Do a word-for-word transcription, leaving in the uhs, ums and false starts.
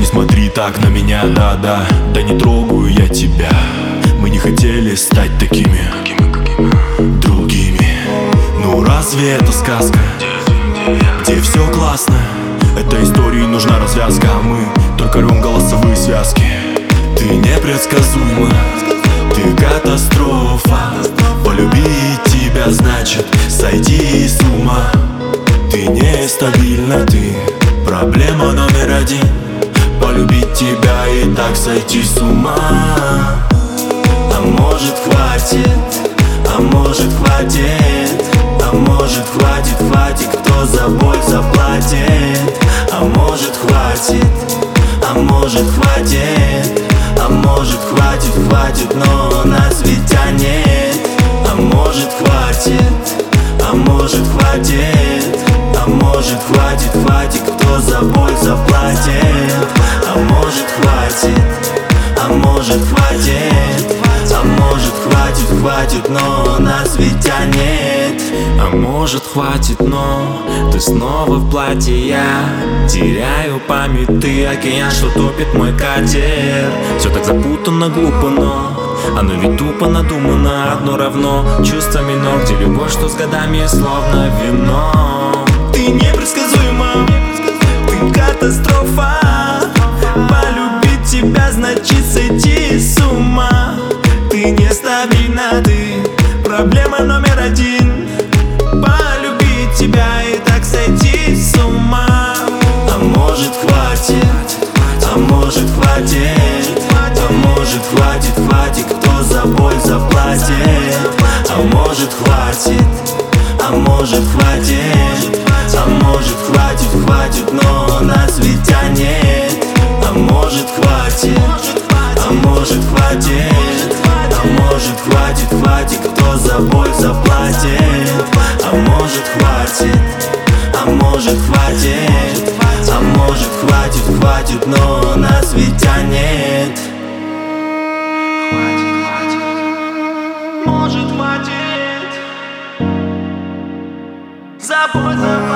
смотри так на меня, да-да. Да не трогаю я тебя. Мы не хотели стать такими другими. Ну разве это сказка, где все классно? Этой истории нужна развязка, а мы только рвем голосовые связки. Ты непредсказуема, ты катастрофа. Полюбить тебя значит сойти с ума. Ты нестабильна, ты проблема номер один. Полюбить тебя и так сойти с ума. А может хватит, а может хватит, а может хватит, хватит, кто за боль заплатит. А может хватит, а может хватит, а может хватит, хватит, но нас ведь тянет. А может хватит, а может хватит, а может хватит, хватит, кто за боль заплатит. А может хватит, а может хватит, а может хватит, хватит, но нас ведь тянет. А может хватит, но ты снова в платье, я теряю память, ты океан, что топит мой катер. Все так запутанно, глупо, но оно ведь тупо надумано. Одно равно чувство минор, где любовь, что с годами словно вино. Ты непредсказуема, ты катастрофа. Полюбить тебя значит сойти с ума. Ты нестабильна, ты проблема номер один. Полюбить тебя и так сойти с ума. А может хватит, а может хватит, а может хватит, хватит, кто за боль заплатит. А может хватит, а может хватит, а может хватит, хватит, но нас ведь тянет. А может хватит, а может хватит, а может хватит, хватит, кто за боль заплатит. А может хватит, а может хватит, а может хватит, хватит, но нас ведь тянет. Хватит, хватит, может хватит. Забудь, забудь.